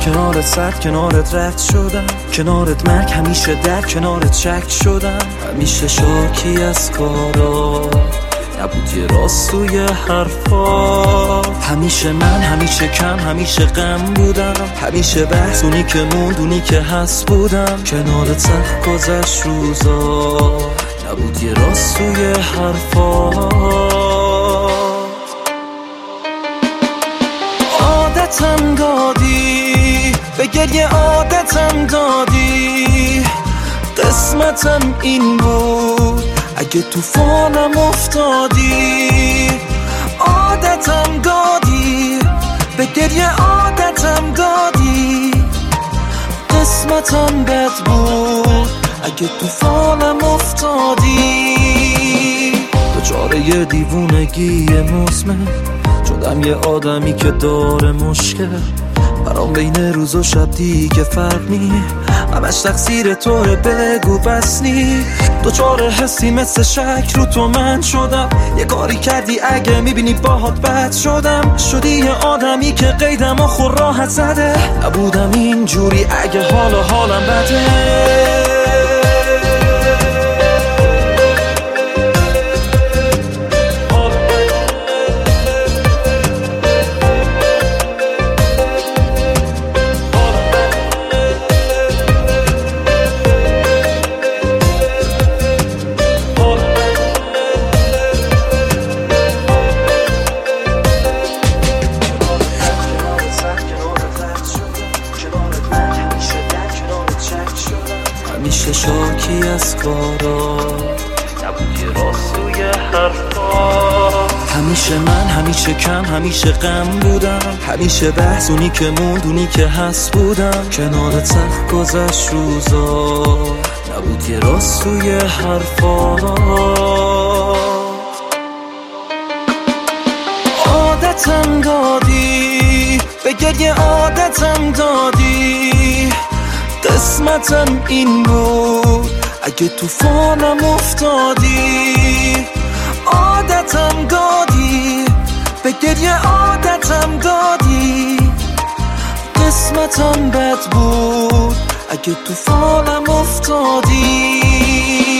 کنارت صد کنارت رد شدم، کنارت مرگ همیشه در کنارت شک شدم. همیشه شاکی از کارات نبود یه راست توی حرفات. همیشه من همیشه کم همیشه غم بودم، همیشه بحث اونی که موند اونی که هست بودم. کنارت سخت گذشت روزا نبود یه راست توی حرفات. عادتم دادی به گریه، عادتم دادی، قسمتم این بود اگه طوفانم افتادی. عادتم دادی به گریه، عادتم دادی، قسمتم بد بود اگه طوفانم افتادی. دچار یه دیوونگی مزمن شدم، یه آدمی که داره مشکل. برام بین روز و شب دیگه فرق نی، همش تقصیر توه بگو بس نی. دوچار حسی مثل شک رو تو من شدم، یه کاری کردی اگه میبینی باهات بد شدم. شدی یه آدمی که قیدم و خور راحت زده، نبودم اینجوری اگه حالم بده. همیشه شاکی از کارا نبود یه راست توی حرفا. همیشه من همیشه کم همیشه غم بودم، همیشه بحث اونی که موند اونی که هست بودم. کنارت سخت گذشت روزا نبود یه راست توی حرفا. عادتم دادی به گریه، عادتم دادی، قسمتم این بود اگه طوفانم افتادی. عادتم دادی به گریه، عادتم دادی، قسمتم بد بود اگه طوفانم افتادی.